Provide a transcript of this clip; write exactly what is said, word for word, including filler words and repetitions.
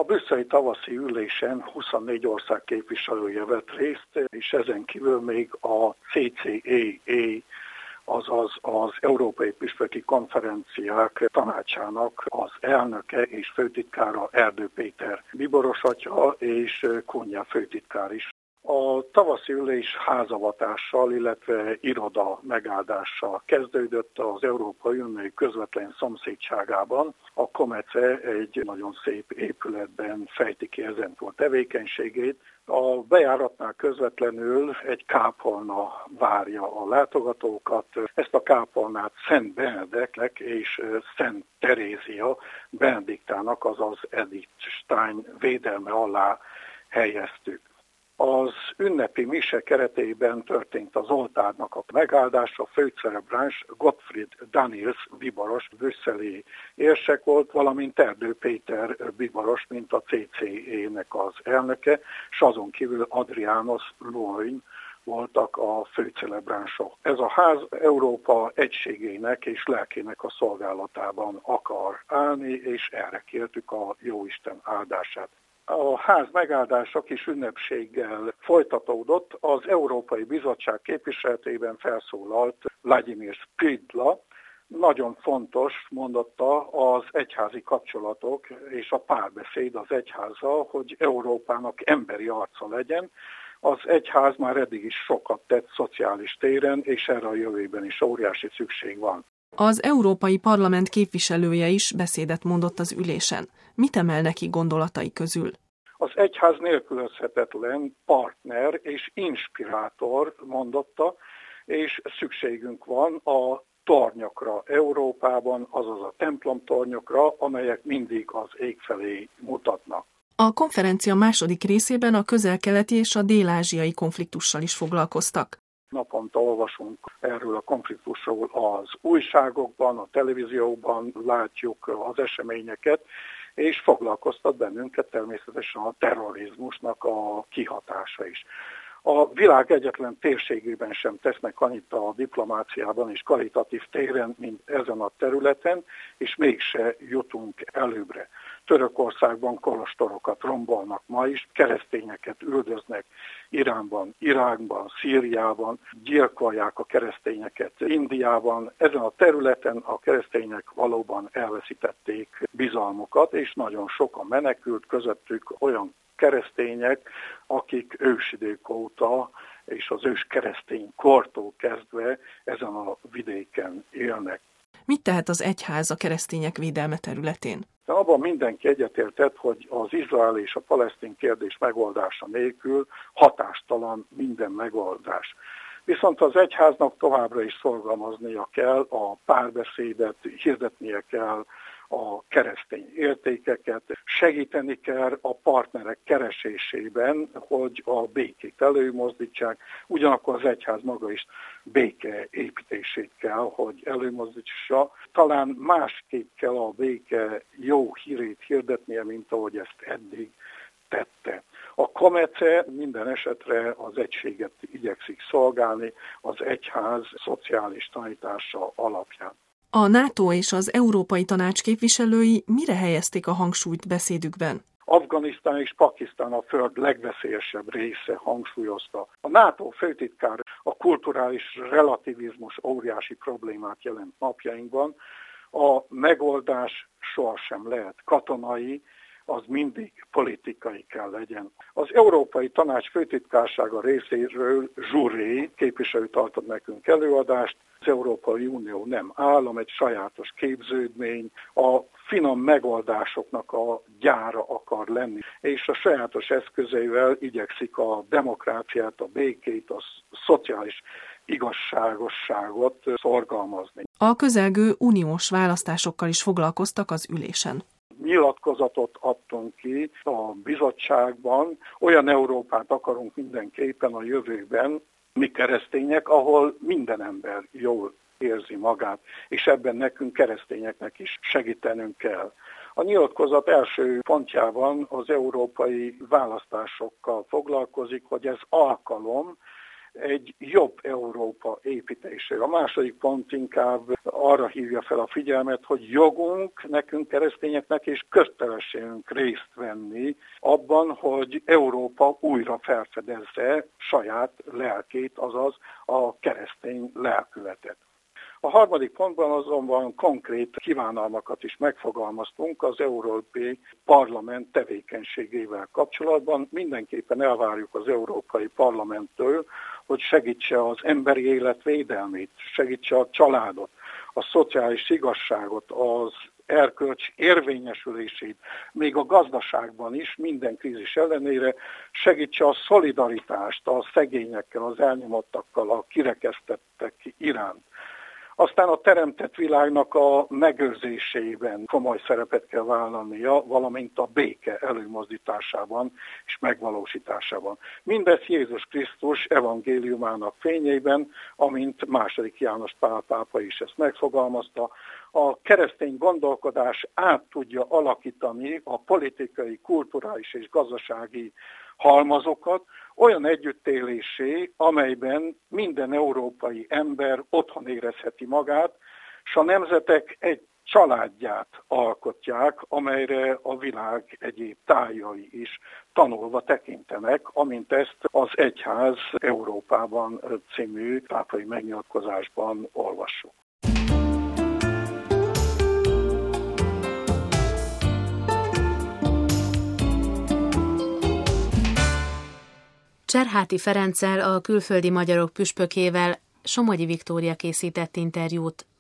A brüsszeli tavaszi ülésen huszonnégy ország képviselője vett részt, és ezen kívül még a cé cé á á, azaz az Európai Püspöki Konferenciák Tanácsának az elnöke és főtitkára Erdő Péter Biboros atya és Kunja főtitkár is. A tavaszi ülés házavatással, illetve iroda megáldással kezdődött az Európai Unió közvetlen szomszédságában. A Comece egy nagyon szép épületben fejti ki ezentúl tevékenységét. A bejáratnál közvetlenül egy kápolna várja a látogatókat. Ezt a kápolnát Szent Benedeknek és Szent Terézia Benediktának, azaz Edith Stein védelme alá helyeztük. Az ünnepi mise keretében történt az oltárnak a megáldása, a főcelebráns Gottfried Daniels Biboros brüsszeli érsek volt, valamint Erdő Péter Biboros, mint a cé cé á-nek az elnöke, és azon kívül Adriános Luoin voltak a főcelebránsok. Ez a ház Európa egységének és lelkének a szolgálatában akar állni, és erre kértük a Jóisten áldását. A ház megáldása kis ünnepséggel folytatódott, az Európai Bizottság képviseletében felszólalt Vladimir Spidla. Nagyon fontos, mondotta, az egyházi kapcsolatok és a párbeszéd az egyházzal, hogy Európának emberi arca legyen. Az egyház már eddig is sokat tett szociális téren, és erre a jövőben is óriási szükség van. Az Európai Parlament képviselője is beszédet mondott az ülésen. Mit emel neki gondolatai közül? Az egyház nélkülözhetetlen partner és inspirátor, mondotta, és szükségünk van a tornyokra Európában, azaz a templomtornyokra, amelyek mindig az ég felé mutatnak. A konferencia második részében a közel-keleti és a dél-ázsiai konfliktussal is foglalkoztak. Naponta olvasunk erről a konfliktusról az újságokban, a televízióban, látjuk az eseményeket, és foglalkoztat bennünket természetesen a terrorizmusnak a kihatása is. A világ egyetlen térségében sem tesznek annyit a diplomáciában és karitatív téren, mint ezen a területen, és mégse jutunk előbbre. Törökországban kolostorokat rombolnak ma is, keresztényeket üldöznek Iránban, Irakban, Szíriában, gyilkolják a keresztényeket Indiában. Ezen a területen a keresztények valóban elveszítették bizalmukat, és nagyon sokan menekült, közöttük olyan keresztények, akik ősidők óta és az ős keresztény kortól kezdve ezen a vidéken élnek. Mit tehet az egyház a keresztények védelme területén? De abban mindenki egyetértett, hogy az izrael és a palesztin kérdés megoldása nélkül hatástalan minden megoldás. Viszont az egyháznak továbbra is szorgalmaznia kell a párbeszédet, hirdetnie kell a keresztény értékeket, segíteni kell a partnerek keresésében, hogy a békét előmozdítsák, ugyanakkor az egyház maga is béke építését kell, hogy előmozdítsa. Talán másképp kell a béke jó hírét hirdetnie, mint ahogy ezt eddig tette. A Comece minden esetre az egységet igyekszik szolgálni az egyház szociális tanítása alapján. A NATO és az Európai Tanács képviselői mire helyezték a hangsúlyt beszédükben? Afganisztán és Pakisztán a föld legveszélyesebb része, hangsúlyozta. A NATO főtitkár a kulturális relativizmus óriási problémát jelent napjainkban. A megoldás sohasem lehet katonai, az mindig politikai kell legyen. Az Európai Tanács főtitkársága részéről Zsuré képviselő tartott nekünk előadást. Az Európai Unió nem állam, egy sajátos képződmény, a finom megoldásoknak a gyára akar lenni, és a sajátos eszközeivel igyekszik a demokráciát, a békét, a szociális igazságosságot szorgalmazni. A közelgő uniós választásokkal is foglalkoztak az ülésen. Nyilatkozatot adtunk ki a bizottságban, olyan Európát akarunk mindenképpen a jövőben, mi keresztények, ahol minden ember jól érzi magát, és ebben nekünk keresztényeknek is segítenünk kell. A nyilatkozat első pontjában az európai választásokkal foglalkozik, hogy ez alkalom egy jobb Európa építésére. A második pont inkább arra hívja fel a figyelmet, hogy jogunk nekünk keresztényeknek és kötelességünk részt venni abban, hogy Európa újra felfedezze saját lelkét, azaz a keresztény lelkületet. A harmadik pontban azonban konkrét kívánalmakat is megfogalmaztunk az Európai Parlament tevékenységével kapcsolatban. Mindenképpen elvárjuk az Európai Parlamenttől, hogy segítse az emberi élet védelmét, segítse a családot, a szociális igazságot, az erkölcs érvényesülését, még a gazdaságban is minden krízis ellenére, segítse a szolidaritást a szegényekkel, az elnyomottakkal, a kirekesztettek iránt. Aztán a teremtett világnak a megőrzésében komoly szerepet kell vállalnia, valamint a béke előmozdításában és megvalósításában. Mindez Jézus Krisztus evangéliumának fényében, amint második János Pál pápa is ezt megfogalmazta, a keresztény gondolkodás át tudja alakítani a politikai, kulturális és gazdasági halmazokat olyan együttélésé, amelyben minden európai ember otthon érezheti magát, és a nemzetek egy családját alkotják, amelyre a világ egyéb tájai is tanulva tekintenek, amint ezt az Egyház Európában című pápai megnyilatkozásban olvassuk. Cserháti Ferenccel, a külföldi magyarok püspökével Somogyi Viktória készített interjút.